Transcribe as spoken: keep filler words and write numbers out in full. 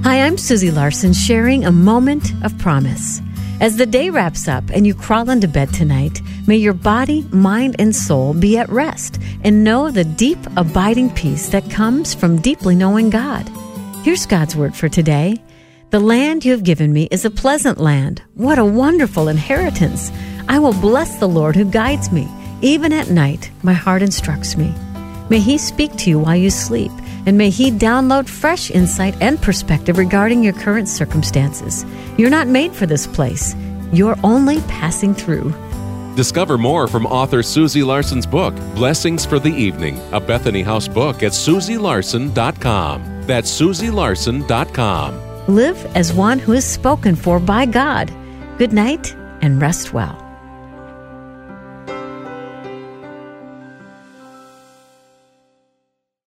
Hi, I'm Susie Larson, sharing a moment of promise. As the day wraps up and you crawl into bed tonight, may your body, mind, and soul be at rest and know the deep, abiding peace that comes from deeply knowing God. Here's God's word for today. The land you have given me is a pleasant land. What a wonderful inheritance. I will bless the Lord who guides me. Even at night, my heart instructs me. May He speak to you while you sleep, and may He download fresh insight and perspective regarding your current circumstances. You're not made for this place. You're only passing through. Discover more from author Susie Larson's book, Blessings for the Evening, a Bethany House book at susie larson dot com. That's susie larson dot com. Live as one who is spoken for by God. Good night and rest well.